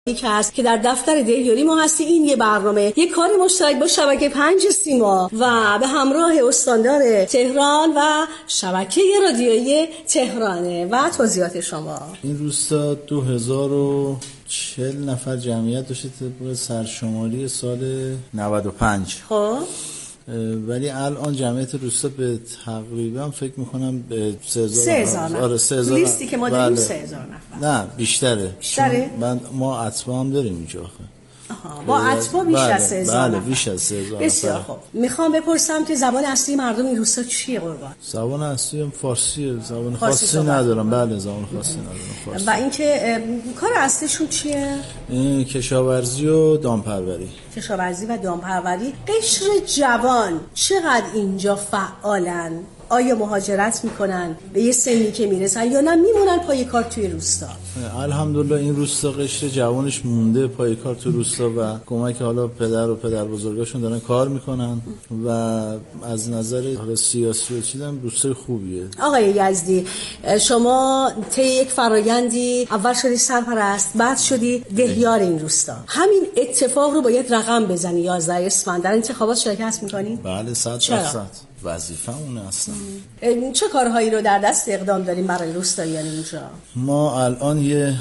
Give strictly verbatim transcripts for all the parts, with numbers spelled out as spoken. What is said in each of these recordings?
که هست که در دفتر دهیاری ما هستی. این یه برنامه، یه کاری مشترک با شبکه پنج سیما و به همراه استاندار تهران و شبکه رادیویی تهرانه. و توضیحات شما. این روستا دو هزار و چهل نفر جمعیت داشته طبق سرشماری سال نود و پنج. خب ولی الان جمعیت روستا به تقریبا فکر میکنم به سه هزار نفر. آره سه هزار. لیستی که ما داریم سه هزار نفر. نه بیشتره. بیشتره؟ من ما اتباع هم داریم اینجا. آها، با اتباع بیش از سه هزار بله نفر. بیش از سه هزار. بسیار خوب. میخوام بپرسم که زبان اصلی مردم این روستا چیه قربان؟ زبان اصلی هم فارسیه. زبان خاصی ندارم. بله زبان خاصی ندارم. فارسی. و اینکه کار اصلیشون چیه؟ این کشاورزی و دامپروری. کشاورزی و دامپروری. قشر جوان چقدر اینجا فعالن؟ آیا مهاجرت میکنن به یه سنی که میرسن یا نه میمونن پای کار توی روستا؟ الحمدلله این روستا قشر جوانش مونده پای کار توی روستا و کمک حالا پدر و پدر بزرگاشون دارن کار میکنن و از نظر حالا سیاسی و چیزم روستای خوبیه. آقای یزدی، شما طی یک فرایندی اول شدی سرپرست، بعد شدی دهیار این روستا. همین اتفاق رو باید رقم بزنی. یازده اسفند در انتخابات شرکت میکنی؟ بله صد درصد. وظیفه اونه اصلا. چه کارهایی رو در دست اقدام داریم برای روستاییان اینجا؟ ما الان یه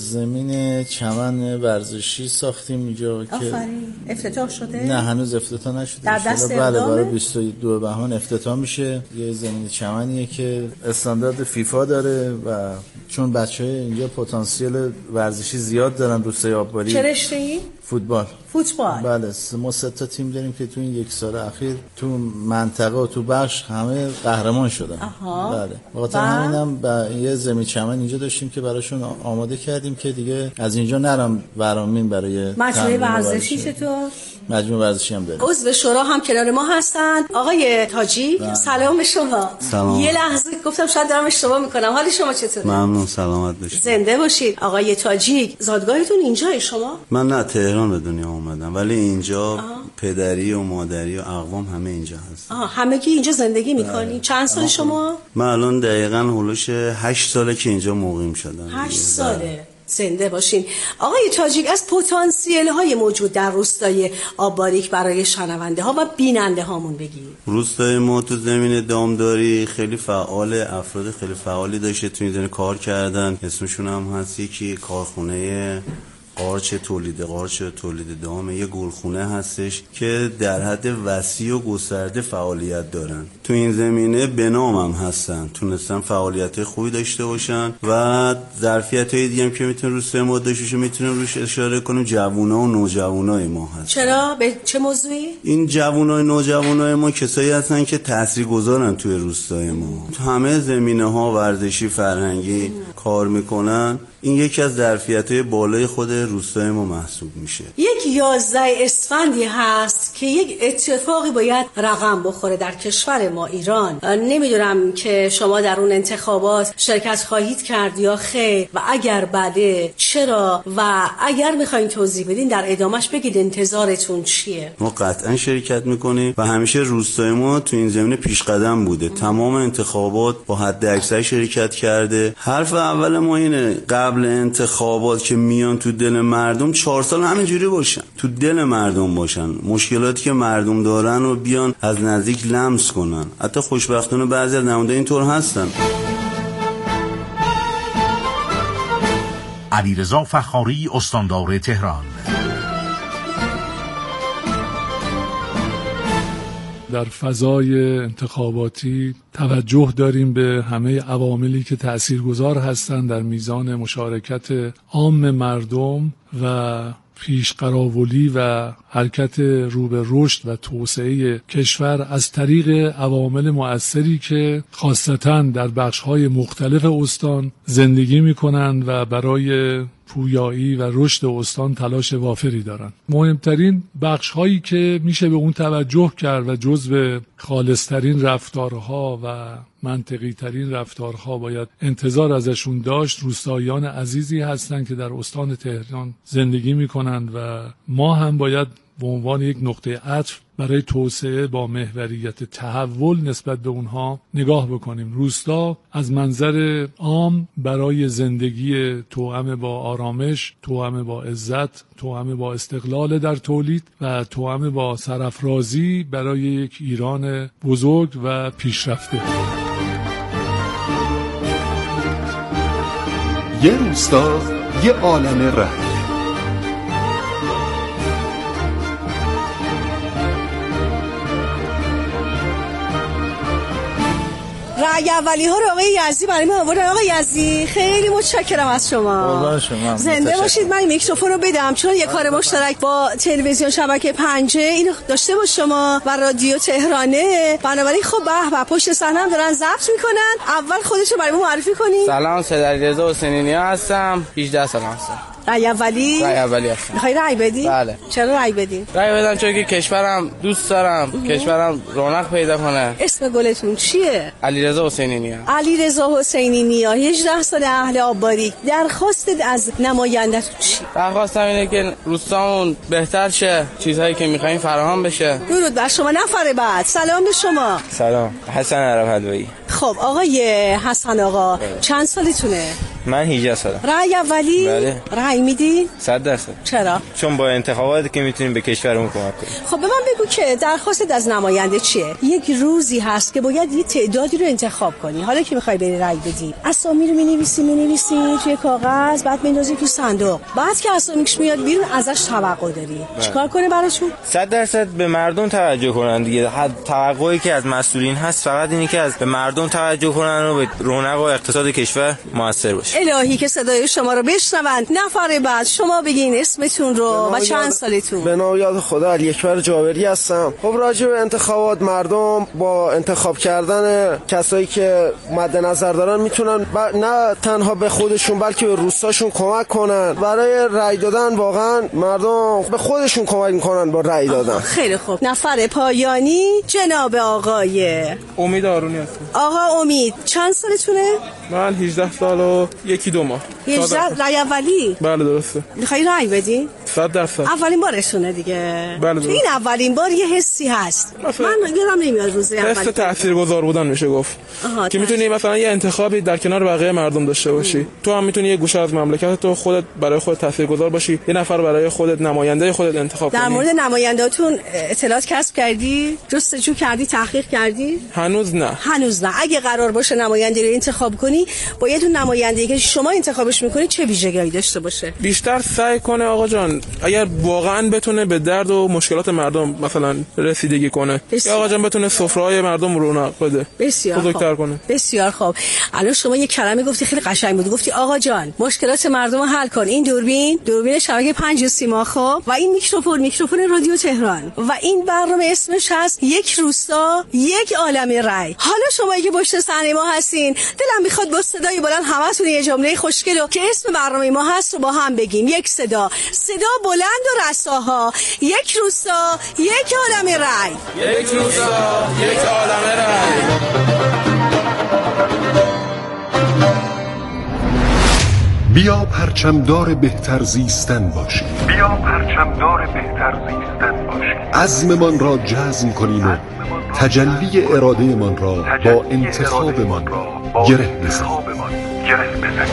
زمین چمن ورزشی ساختیم اینجا که آفرین. افتتاح شده؟ نه هنوز افتتاح نشده. در دست بله اقدامه؟ برای بیست و دو بهمن افتتاح میشه. یه زمین چمنیه که استاندارد فیفا داره و چون بچهای اینجا پتانسیل ورزشی زیاد دارن روستای آبباری. چه رشته‌ای؟ فوتبال. فوتبال. بله ما سه تا تیم داریم که تو این یک سال اخیر تو منطقه و تو بخش همه قهرمان شدن. آها. بله. بخاطر همینم با یه زمین چمن اینجا داشتیم که براشون آماده کردیم که دیگه از اینجا نرم ورامین برای مجموعه ورزشی. چطور؟ مجموعه ورزشی هم داریم. عضو شورا هم کنار ما هستن. آقای تاجی بله. سلام به شما. سلام. یه لحظه گفتم شاید دارم اشتباه میکنم. حال شما چطوره؟ ممنون، سلامت باشید. زنده باشید. آقای تاجی، زادگاهتون اینجاست شما؟ من نه تهران به دنیا اومدم ولی اینجا آه. پدری و مادری و اقوام همه اینجا هستن. آها، همه کی اینجا زندگی میکنی؟ چند سال شما؟ من الان دقیقاً هولوش هشت ساله که اینجا مقیم شدم. هشت ساله. زنده باشین. آقای تاجیک، از پتانسیل های موجود در روستای آبباریک برای شنونده ها و بیننده هامون بگید. روستای ما تو زمین دامداری خیلی فعال، افراد خیلی فعالی داشته تو این زمین کار کردن. اسمشون هم هست یکی کارخونه قارچ تولید قارچ تولید دام، یه گلخونه هستش که در حد وسیع و گسترده فعالیت دارن. تو این زمینه به نام هم هستن، تونستن فعالیت خوبی داشته باشن و ظرفیت‌های دیگه هم که میتونه روستای ما داشته باشه میتونیم روش اشاره کنیم. جوونا و نوجوانای ما هستن. چرا؟ به چه موضوعی؟ این جوانای نوجوانای ما کسایی هستن که تاثیرگذارن توی روستای ما. تو همه زمینه‌ها ورزشی، فرهنگی ام. کار میکنن. این یکی از ظرفیت‌های بالای خود روستای ما محسوب میشه. یک یازده اسفندی هست که یک اتفاقی باید رقم بخوره در کشور ما ایران. نمیدونم که شما در اون انتخابات شرکت خواهید کرد یا خیر و اگر بده چرا و اگر میخواین توضیح بدین در ادامهش بگید انتظارتون چیه. ما قطعا شرکت میکنیم و همیشه روستای ما تو این زمینه پیش قدم بوده. ام. تمام انتخابات با حد اکثر شرکت کرده. حرف اول ما اینه قبل انتخابات که میان تو دل مردم چهار سال همینجوری باشن، تو دل مردم باشن، مشکلاتی که مردم دارن رو بیان از نزدیک لمس کنن. حتی خوشبختانه بعضی از نماینده اینطور هستن. علیرضا فخاری، استاندار تهران. در فضای انتخاباتی توجه داریم به همه عواملی که تأثیرگذار هستند در میزان مشارکت عام مردم و پیشقراولی و حرکت رو به رشد و توسعه کشور از طریق عوامل مؤثری که خاصتاً در بخش‌های مختلف استان زندگی می‌کنند و برای پویایی و رشد استان تلاش وافری دارند. مهمترین بخش‌هایی که میشه به اون توجه کرد و جزو خالص‌ترین رفتارها و منطقی ترین رفتارها باید انتظار ازشون داشت روستاییان عزیزی هستند که در استان تهران زندگی می‌کنند و ما هم باید به عنوان یک نقطه عطف برای توسعه با محوریت تحول نسبت به اونها نگاه بکنیم. روستا از منظر عام برای زندگی توأم با آرامش، توأم با عزت، توأم با استقلال در تولید و توأم با سرافرازی برای یک ایران بزرگ و پیشرفته. یه روستا، یه عالم رنگ. رأی اولی ها رو آقای یزدی برای ما آوردن. آقای یزدی خیلی متشکرم از شما. شما زنده باشید. من میکروفون رو بدم چون یه کار مشترک با تلویزیون شبکه پنجه اینو داشته با شما و رادیو تهرانه. بنابراین خب به به پشت صحنه هم دارن ضبط میکنن. اول خودتون برای ما معرفی کنید. سلام، سید علیرضا حسینی نیا هستم. هجده سال هستم. رأی اولی؟ رأی اولی هستم. میخوای رأی بدی؟ بله. چرا رأی بدی؟ رأی بدم چون که کشورم دوست دارم، اه. کشورم رونق پیدا کنه. اسم گلتون چیه؟ علیرضا حسینی نیا. علیرضا حسینی نیا، هجده سال، اهل آبباری. درخواستت از نماینده‌تون چی؟ درخواستم اینه که روستامون بهتر شه، چیزهایی که می‌خوایم فراهم بشه. درود بر شما. نفر بعد. سلام به شما. سلام، حسن عرف‌حلوایی. خب آقای حسن آقا بله. چند سالتونه؟ من هجده سالم. رأی اولی؟ بله. رأی میدی؟ صد درصد. چرا؟ چون با انتخاباتی که میتونیم به کشورمون کمک کنیم. خب به من بگو که درخواست از نماینده چیه؟ یک روزی هست که باید یه تعدادی رو انتخاب کنی. حالا که میخوای بری رأی بدی، اسامی رو مینویسی مینویسی توی کاغذ، بعد میندازی تو صندوق. بعد که اسامیش میاد بیرون ازش توقع داری. چیکار کنه براشون؟ صد درصد به مردم توجه کنن دیگه. حد توقعی که از مسئولین هست فقط اینه که از به مردم توجه کنن و به رونق و اقتصاد کشور موثر باشه. الهی که صدای شما رو بشنوند. نفر بعد شما بگین اسمتون رو و چند سالتون. به نام یاد خدا علی اکبر جابری هستم. خب راجع به انتخابات، مردم با انتخاب کردن کسایی که مد نظر دارن میتونن نه تنها به خودشون بلکه به روستاشون کمک کنن. برای رأی دادن واقعا مردم به خودشون کمک میکنن با رأی دادن. خیلی خوب. نفر پایانی جناب آقای امید آرونی هستم. آقا امید چند سالتونه؟ من هجده سال و یکی دو ماه. هجده. رأی اولی؟ بله درسته. میخوای رأی بدی؟ صد درصد. اولین بارشونه دیگه. بله درسته. این اولین بار یه حسی هست. من یادم نمیاد روز اول. حس تاثیرگذار بودن میشه گفت. که میتونی مثلا یه انتخابی در کنار بقیه مردم داشته باشی. ام. تو هم میتونی یه گوشه از مملکت تو خودت برای خودت تاثیرگذار باشی. یه نفر برای خودت نماینده خودت انتخاب کنی. در مورد نماینده‌تون اطلاعات کسب کردی؟ جستجو کردی؟ تحقیق کردی؟ هنوز نه. هنوز نه. اگه قرار باشه نماینده رو انتخاب کنی، باید اون نماینده‌ای که شما انتخابش می‌کنی چه ویژگی‌هایی داشته باشه؟ بیشتر سعی کنه آقا جان اگر واقعا بتونه به درد و مشکلات مردم مثلا رسیدگی کنه، یا آقا جان بتونه سفره‌های مردم رونق بده، بسیار بزرگتر کنه. بسیار خوب. الان شما یه کلمه گفتی خیلی قشنگ بود. گفتی آقا جان مشکلات مردم رو حل کن. این دوربین دوربین شبکه پنج سیما خب و این میکروفون میکروفون رادیو تهران و این برنامه اسمش هست یک روستا یک عالمه رأی. حالا شما که پشت صحنه ما هستین، دلم میخواد با صدای بلند همتون یه جمله خوشگل رو که اسم برنامه ما هست رو با هم بگیم. یک صدا، صدا بلند و رساها. یک روستا یک عالمه رأی. یک روستا یک عالمه رأی. بیا پرچمدار بهتر زیستن باشیم. بیا پرچمدار بهتر زیستن باشیم. عزممان را جزم کنیم و تجلی ارادهمان را با انتخابمان گره بزنیم.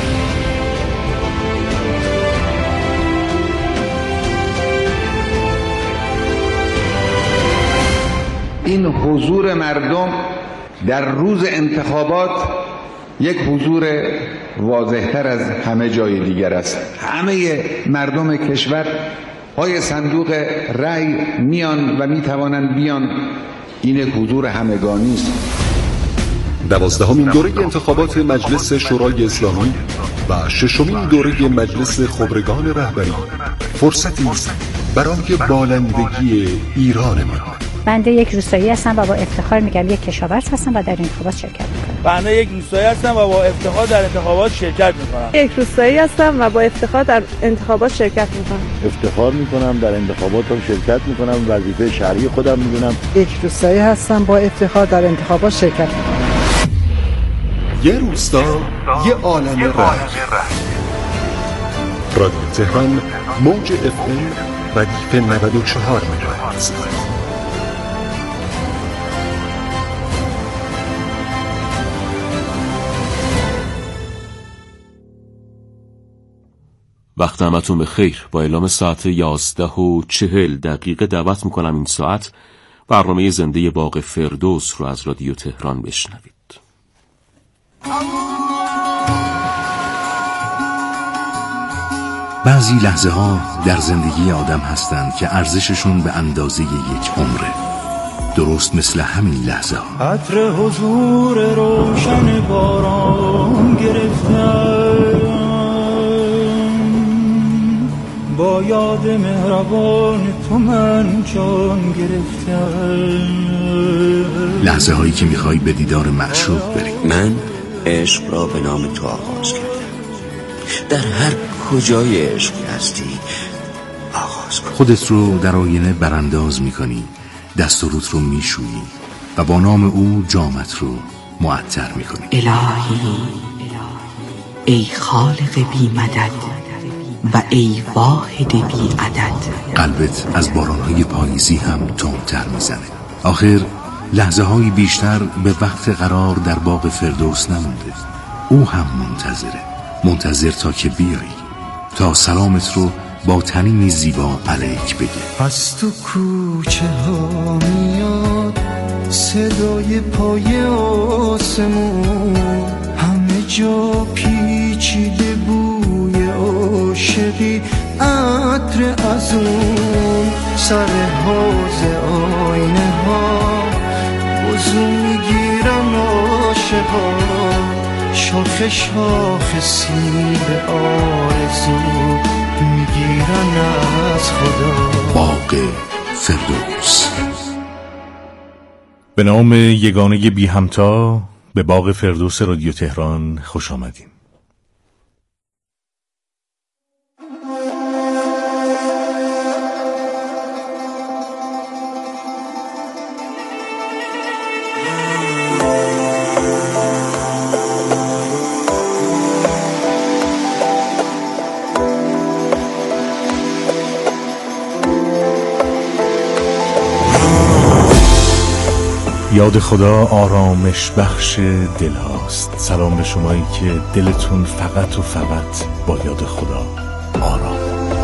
این حضور مردم در روز انتخابات یک حضور واضح‌تر از همه جای دیگر است. همه مردم کشور پای صندوق رأی میان و میتوانند بیان. این یک حضور همگانی است. دوازدهمین دوره انتخابات مجلس شورای اسلامی و ششمین دوره مجلس خبرگان رهبری فرصتی است برای بالندگی ایرانمان. بنده یک روستایی هستم و با افتخار میگم یک کشاورز هستم و در انتخابات شرکت میکنم. بنده یک روستایی هستم و با افتخار در انتخابات شرکت میکنم. یک روستایی هستم و با افتخار در انتخابات شرکت میکنم. افتخار میکنم در انتخابات هم شرکت میکنم، وظیفه شهری خودم میدونم. یک روستایی هستم با افتخار در انتخابات شرکت میکنم. یه روستا یه عالمه رنگ. رادیو تهران موج اف ام ردیف نود و چهار مگاهرتز. وقت همتون به خیر. با اعلام ساعت یازده و چهل دقیقه دعوت میکنم این ساعت برنامه زنده باغ فردوس رو از رادیو تهران بشنوید. بعضی لحظه ها در زندگی آدم هستند که ارزششون به اندازه یک عمره، درست مثل همین لحظه ها. عطر حضور روشن باران گرفتم، با یاد مهربان تو من جان گرفتم. لحظه هایی که میخوای به دیدار معشوق بری. من عشق را به نام تو آغاز کردم، در هر کجای عشق هستی آغاز کن. خودت رو در آینه برانداز میکنی، دست و روت رو میشویی و با نام او جامت رو معطر میکنی. الهی ای خالق بی مدد و ای واحد بی عدد. قلبت از بارانهای پاییزی هم تندتر میزنه. آخر لحظه های بیشتر به وقت قرار در باغ فردوس نمونده. او هم منتظره، منتظر تا که بیایی، تا سلامت رو با تنینی زیبا علیک بگه. از تو کوچه ها میاد صدای پای آسمون، همه جا پیچیده بوی عاشقی، عطر از اون سر حوض آینه ها، وضو میگیرم عاشقا، شاخ شاخ سیب آرزو میگیرن از خدا. باغ فردوس. به نام یگانه بی همتا به باغ فردوس رادیو تهران خوش آمدین. یاد خدا آرامش بخش دل هاست. سلام به شمایی که دلتون فقط و فقط با یاد خدا آرام.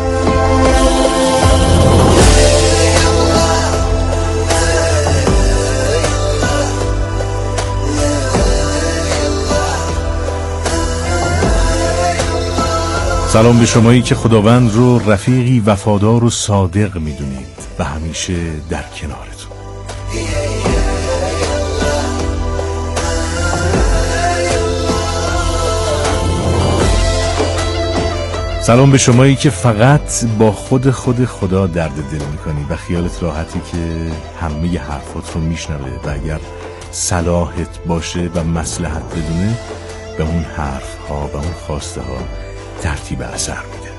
سلام به شمایی که خداوند رو رفیقی وفادار و صادق میدونید و همیشه در کنارتون. سلام به شمایی که فقط با خود خود خدا درد دل میکنی و خیالت راحتی که همه حرفات رو میشنوه و اگر صلاحت باشه و مصلحت بدونه به اون حرف ها و اون خواسته ها ترتیب اثر میده.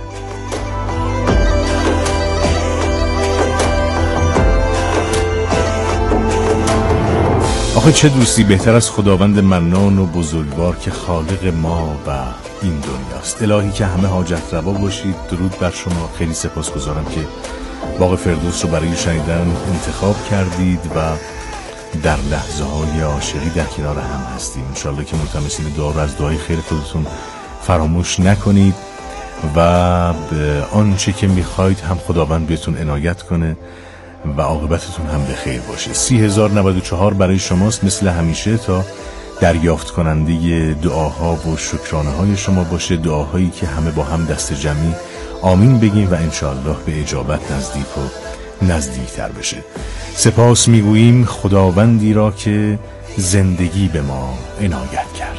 آخه چه دوستی بهتر از خداوند منان و بزرگوار که خالق ما و این دنیاست. الهی که همه حاجت روا باشید. درود بر شما. خیلی سپاسگزارم که باغ فردوس رو برای شنیدن انتخاب کردید و در لحظه های عاشقی در کنار هم هستیم. انشالله که ملتمسین دعا رو از دعای خیر خودتون فراموش نکنید و به آنچه که میخواید هم خداوند بهتون عنایت کنه و عاقبتتون هم به خیر باشه. سی هزار نود و چهار برای شماست مثل همیشه تا دریافت کننده دعاها و شکرانه های شما باشه. دعاهایی که همه با هم دست جمعی آمین بگیم و انشاءالله به اجابت نزدیک و نزدیکتر بشه. سپاس میگوییم خداوندی را که زندگی به ما عنایت کرد.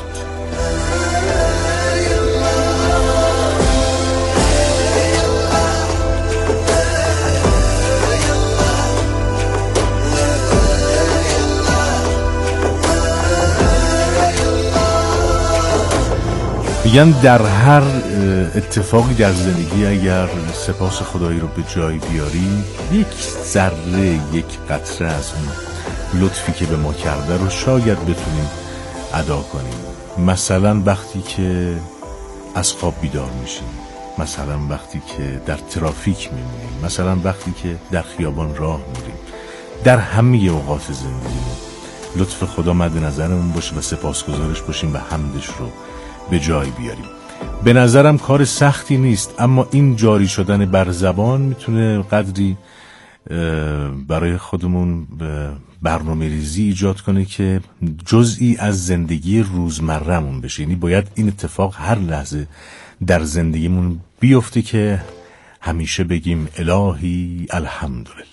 میگن در هر اتفاقی در زندگی اگر سپاس خدایی رو به جای بیاری، یک ذره یک قطره از اون لطفی که به ما کرده رو شاید بتونیم ادا کنیم. مثلا وقتی که از خواب بیدار میشیم مثلا وقتی که در ترافیک میمونیم، مثلا وقتی که در خیابان راه میریم، در همه اوقات زندگی لطف خدا مد نظرمون باشه و سپاسگزارش باشیم و حمدش رو به جای بیاریم. به نظرم کار سختی نیست، اما این جاری شدن بر زبان میتونه قدری برای خودمون برنامه ریزی ایجاد کنه که جزئی از زندگی روزمره‌مون بشه. یعنی باید این اتفاق هر لحظه در زندگیمون بیفته که همیشه بگیم الهی الحمدلله.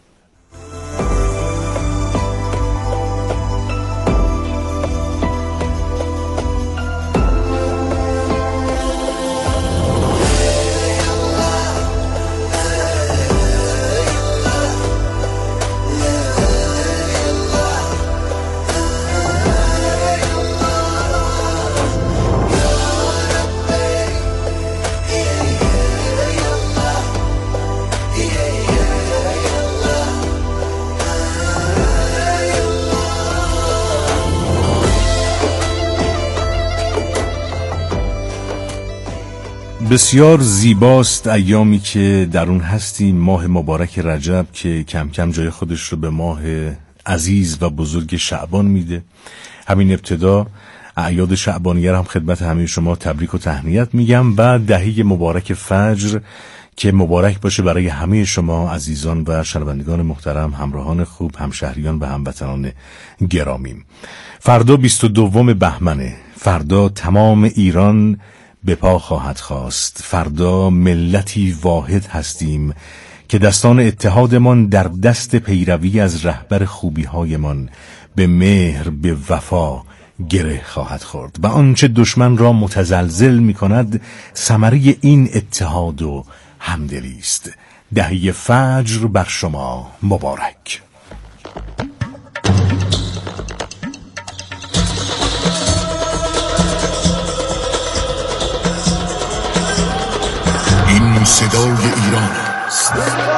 بسیار زیباست ایامی که در اون هستیم، ماه مبارک رجب که کم کم جای خودش رو به ماه عزیز و بزرگ شعبان میده. همین ابتدا اعیاد شعبانیه هم خدمت همه شما تبریک و تهنیت میگم و دهه مبارک فجر که مبارک باشه برای همه شما عزیزان و شنوندگان محترم، همراهان خوب، همشهریان و هموطنان گرامیم. فردا بیست و دوم بهمنه، فردا تمام ایران به پا خواهد خواست. فردا ملتی واحد هستیم که دستان اتحادمان در دست پیروی از رهبر خوبی‌هایمان به مهر، به وفا گره خواهد خورد و آنچه دشمن را متزلزل می کند ثمره این اتحاد و همدلی است. دهه فجر بر شما مبارک. این صدای ایران است.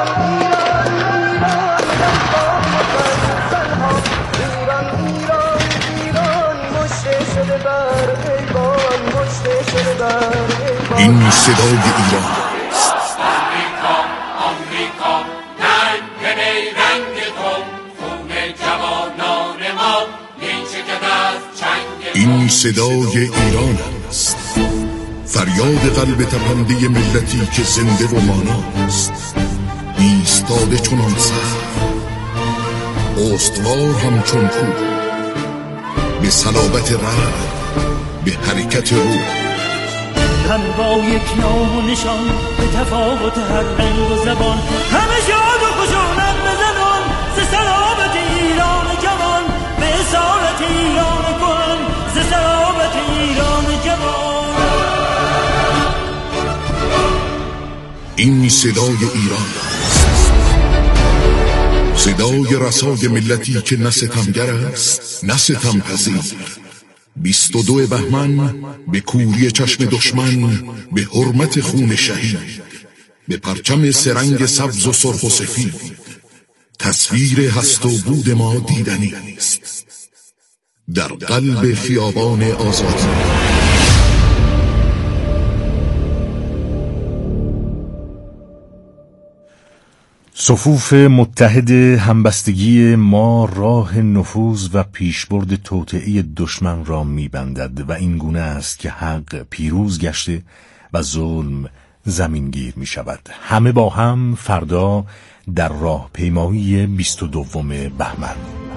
این صدای ایران است. آمریکا آمریکا رنگ رنگ تو، خون جوانان ما میچکد از چنگ. این صدای ایران است. فریاد قلب تپنده ملتی که زنده و ماناست، ایستاده چنان سر، استوار همچون کوه، به صلابت رد، به حرکت روح. هم با یک نام و نشان، به تفاوت هر رنگ و زبان، همه شاد و خشونت بزنان، ز صلابت ایران جوان، به اصالت ایران کهن، ز صلابت ایران جوان. این صدای ایران است. صدای رسای ملتی که نه ستمگر است نه ستمپذیر. بیست و دو بهمن به کوری چشم دشمن، به حرمت خون شهید، به پرچم سرنگ سبز و سرخ و سفید. تصویر هست و بود ما دیدنی است در قلب خیابان آزادی. صفوف متحد همبستگی ما راه نفوذ و پیشبرد توطئه دشمن را می‌بندد و این گونه است که حق پیروز گشته و ظلم زمینگیر می‌شود. همه با هم فردا در راه پیمایی بیست و دوم بهمن.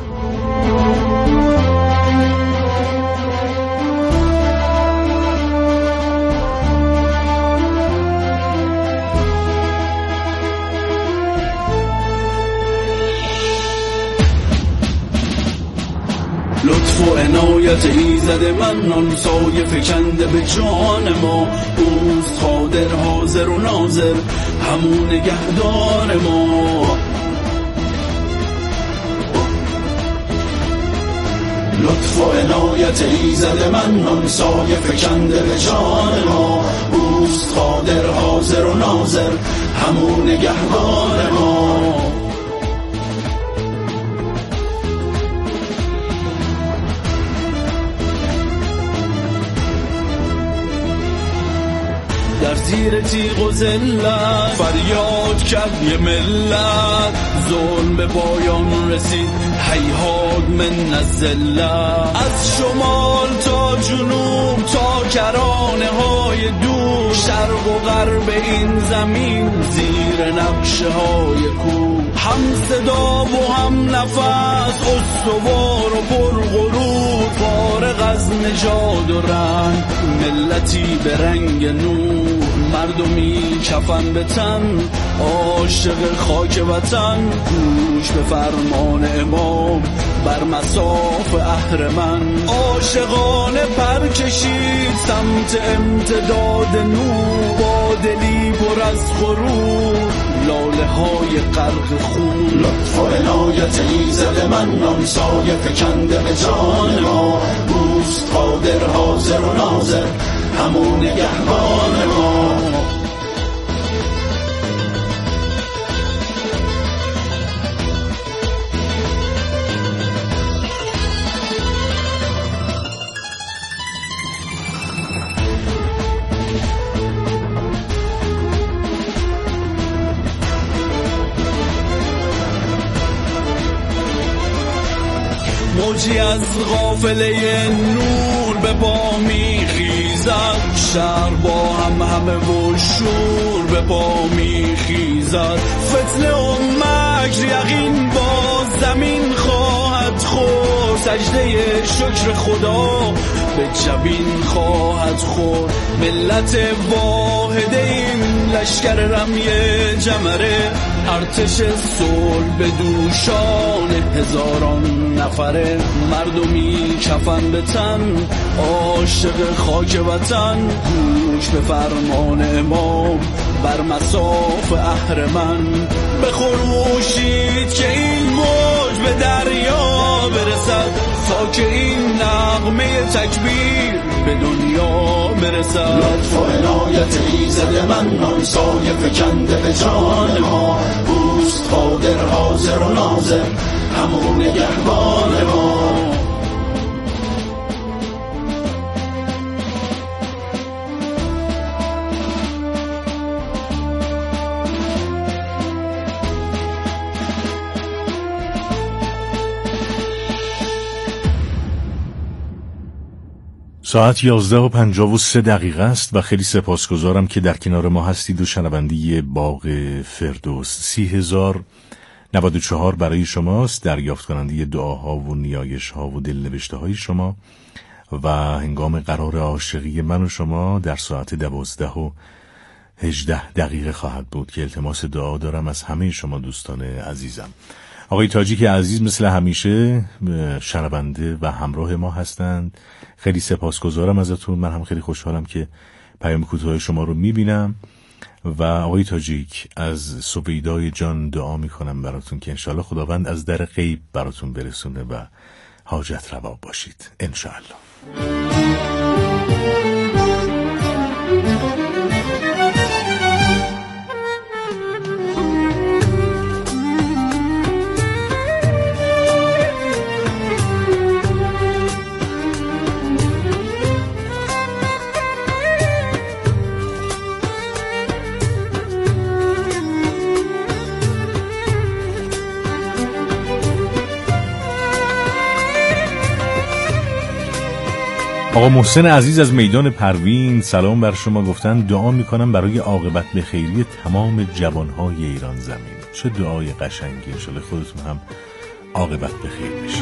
لطف و عنایت ایزد منان، سایه فکنده به جان ما، اوست قادر حاضر و ناظر، همون نگهدار ما. لطف و عنایت ایزد منان، سایه فکنده به جان ما، اوست قادر حاضر و ناظر، همون نگهدار ما. در زیر تیغ و ذلت فریاد کرد یه ملت ظلم به پایان رسید هیهات من الذلت از شمال تا جنوب تا کرانه های دور شرق و غرب این زمین زیر نقشه های کوه هم صدا و هم نفس استوار و پرغرور فارغ از نژاد و رنگ ملتی به رنگ نور مردمی کفن به تن عاشق خاک وطن گوش به فرمان امام بر مصاف اهرمن عاشقانه پر کشید سمت امتداد نور با دلی پر از غرور لاله های غرق خون لطف و عنایت ایزد منان سایه فکنده به جان ما اوست قادر حاضر و ناظر همون نگهبان ما موجی از غافله نور به پا میخیزد شهر با هم همه و شور به پا میخیزد فتنه و مکر یقین با زمین خواهد خورد سجده شکر خدا به جبین خواهد خورد ملت واحده این لشکر رمی جمره ارتش صلح به دوشان هزاران نفره مردمی کفن به تن عاشق خاک وطن گوش به فرمان امام بر مصاف اهرمن بخروشید که این موج به دریا برسد تا که این نغمه تکبیر به دنیا برسد لطف و عنایت ایزد منان سایه فکنده به جان ما اوست قادر حاضر و ناظر همون نگهبان ما ساعت یازده و پنجاه و سه دقیقه است و خیلی سپاسگزارم که در کنار ما هستید و شنونده باغ فردوس سی هزار نود و چهار برای شماست، دریافت کننده دعاها و نیایش ها و دلنوشته های شما و هنگام قرار عاشقی من و شما در ساعت دوازده و هجده دقیقه خواهد بود که التماس دعا دارم از همه شما دوستان عزیزم. آقای تاجیک عزیز مثل همیشه شنونده و همراه ما هستند. خیلی سپاسگزارم ازتون. من هم خیلی خوشحالم که پیام کوتاه شما رو میبینم و آقای تاجیک از سویدای جان دعا میکنم براتون که انشالله خداوند از در غیب براتون برسونه و حاجت روا باشید انشالله. آقا محسن عزیز از میدان پروین سلام بر شما، گفتن دعا میکنم برای عاقبت به خیری تمام جوانهای ایران زمین. چه دعای قشنگی، انشالله خودتون هم عاقبت به خیر بشید.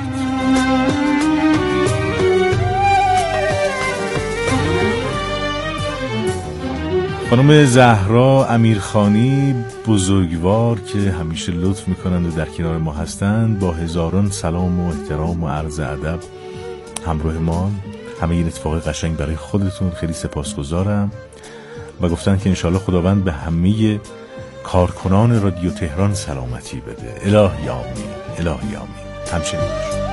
خانم زهرا امیرخانی بزرگوار که همیشه لطف میکنند و در کنار ما هستند با هزاران سلام و احترام و عرض ادب همراه ما. همه این اتفاق قشنگ برای خودتون خیلی سپاسگزارم و گفتن که انشالله خداوند به همه کارکنان رادیو تهران سلامتی بده. الهی آمین، الهی آمین. همچنین باشه.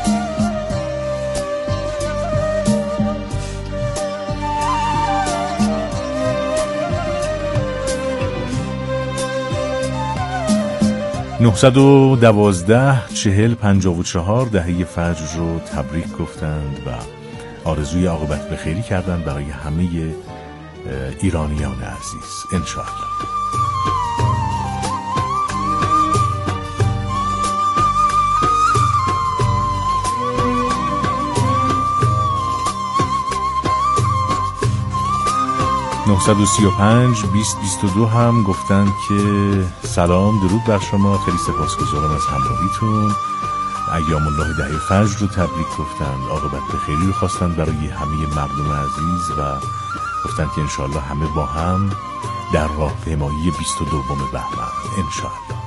نهصد و دوازده چهل پنجاه و چهار دهه فجر رو تبریک گفتند و آرزوی عاقبت به خیری کردند برای همه ایرانیان عزیز انشاءالله. نهصد و سی و پنج بیست بیست و دو هم گفتن که سلام درود بر شما، خیلی سپاسگزارم از همراهیتون. ایام الله دهه فجر رو تبریک گفتن، عاقبت به خیری رو خواستن برای همه مردم عزیز و گفتن که انشاءالله همه با هم در راه پیمایی بیست و دوم بهمن انشاءالله.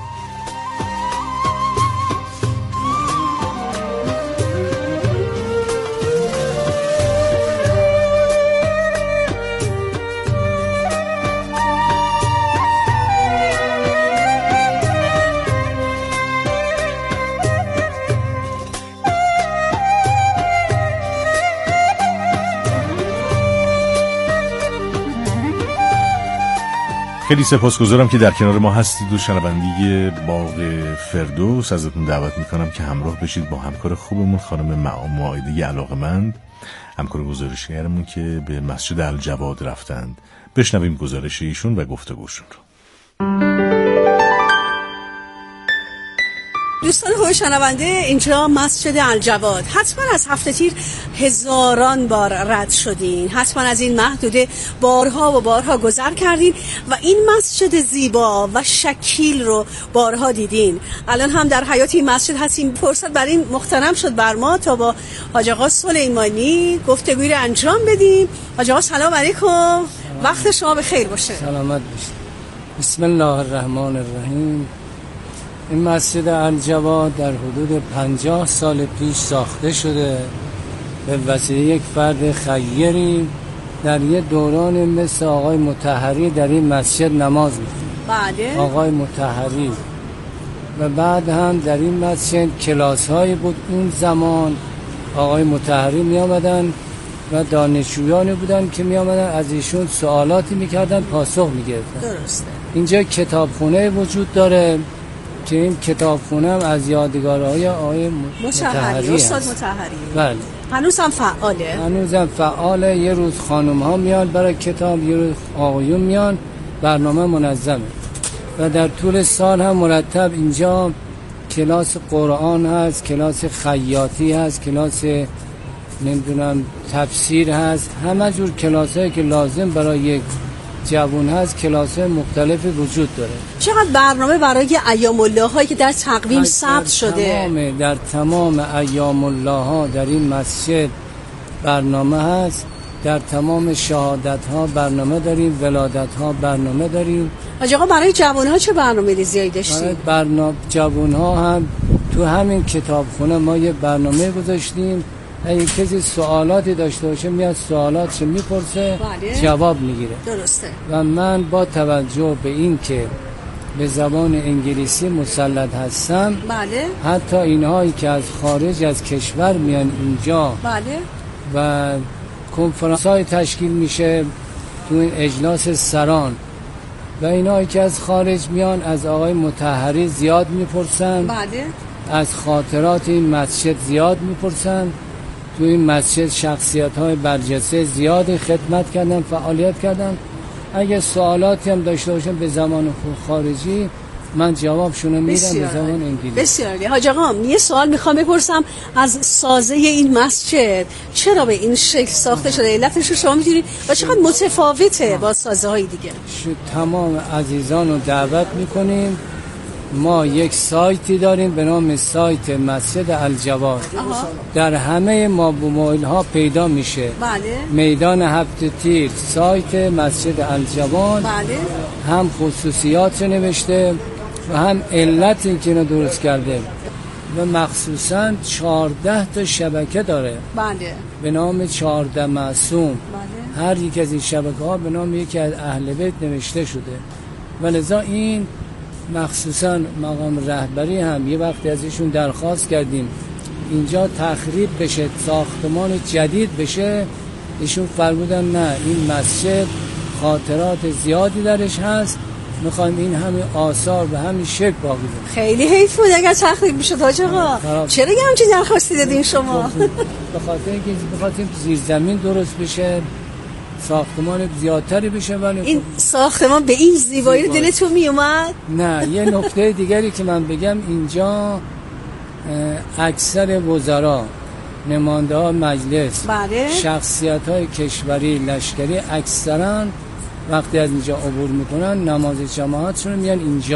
خیلی سپاسگزارم که در کنار ما هستید و شنوندگی باغ فردوس ازتون دعوت میکنم که همراه بشید با همکار خوبمون خانم معایده علاقمند، همکار گزارشگرمون که به مسجد الجواد رفتند. بشنویم گزارش ایشون و گفتگوشون رو. دوستان خوب شنونده، اینجا مسجد الجواد. حتما از هفته تیر هزاران بار رد شدین، حتما از این محدوده بارها و بارها گذر کردین و این مسجد زیبا و شکیل رو بارها دیدین. الان هم در حیاط این مسجد هستیم. فرصت برای این مغتنم شد بر ما تا با حاج آقا سلیمانی گفتگویی رو انجام بدیم. حاج آقا سلام علیکم، وقت شما بخیر باشه. سلامت باشید. بسم الله الرحمن الرحیم. این مسجد الجواد در حدود پنجاه سال پیش ساخته شده به وسیله یک فرد خیری در یه دوران مثل آقای مطهری در این مسجد نماز می‌خوند. بله. آقای مطهری و بعد هم در این مسجد کلاس هایی بود. اون زمان آقای مطهری می آمدن و دانشجویانی بودن که می آمدن از ایشون سوالاتی میکردن، پاسخ میگرفتن. درسته. اینجا کتابخونه وجود داره که این کتابخونه هم از یادگارهای آقای مطهری استاد مطهری. بله. هنوز هم فعاله. هنوز هم فعاله. یه روز خانم ها میان برای کتاب، یه روز آقایون میان. برنامه منظمه و در طول سال هم مرتب اینجا کلاس قرآن هست، کلاس خیاطی هست، کلاس نمیدونم تفسیر هست، همه جور کلاس هایی که لازم برای یک جوان هست کلاس مختلف وجود داره. چقدر برنامه برای ایام الله هایی که در تقویم ثبت شده؟ تمام در تمام ایام الله ها در این مسجد برنامه هست. در تمام شهادت ها برنامه داریم، ولادت ها برنامه داریم. آقا برای جوان ها چه برنامه ریزیایی داشتیم؟ برنامه جوان ها هم تو همین کتابخونه ما یه برنامه گذاشتیم. اگه کسی سوالاتی داشته باشه میاد سوالاتش میپرسه، بله. جواب میگیره. درسته. و من با توجه به این که به زبان انگلیسی مسلط هستم، بله. حتی اینهایی که از خارج از کشور میان اینجا، بله. و کنفرانس های تشکیل میشه تو این اجلاس سران و اینهایی که از خارج میان از آقای مطهری زیاد میپرسن، بله. از خاطرات این مسجد زیاد میپرسن. تو این مسجد شخصیت های برجسته زیادی خدمت کردن، فعالیت کردن. اگه سوالاتی هم داشته باشن به زبان خارجی من جوابشونو میدم به زبان انگلیسی. بسیار عالی. حاج آقا یه سوال میخوام بپرسم از سازه این مسجد، چرا به این شکل ساخته شده؟ علتش رو شما میدونید و چقدر متفاوته با سازه های دیگه؟ تمام عزیزان رو دعوت میکنیم. ما یک سایتی داریم به نام سایت مسجد الجواد. در همه مابومایل ها پیدا میشه. بله. میدان هفت تیر سایت مسجد الجواد. بله. هم خصوصیات نوشته و هم علتی که اینو درست کرده و مخصوصا چهارده تا شبکه داره. بله. به نام چهارده معصوم. بله. هر یک از این شبکه ها به نام یکی از اهل بیت نوشته شده و لذا این مخصوصا مقام رهبری هم یه وقتی ازشون درخواست کردیم اینجا تخریب بشه، ساختمان جدید بشه، ایشون فرمودن نه، این مسجد خاطرات زیادی درش هست، میخوایم این همه آثار به همین شکل باقی بمونه. خیلی حیف بود اگر تخریب بشه حاج آقا. چرا یه همچین درخواستی دادین شما؟ به خاطر اینکه بخاطر زیر زمین درست بشه ساختمان زیادتری بشه. ولی این ساختمان به این زیبایی دلتون می اومد؟ نه. یه نکته دیگری که من بگم، اینجا اکثر وزرا، نماینده ها مجلس، بله. شخصیت های کشوری، لشکری، اکثرا وقتی از اینجا عبور میکنن نماز جماعتشون میان اینجا.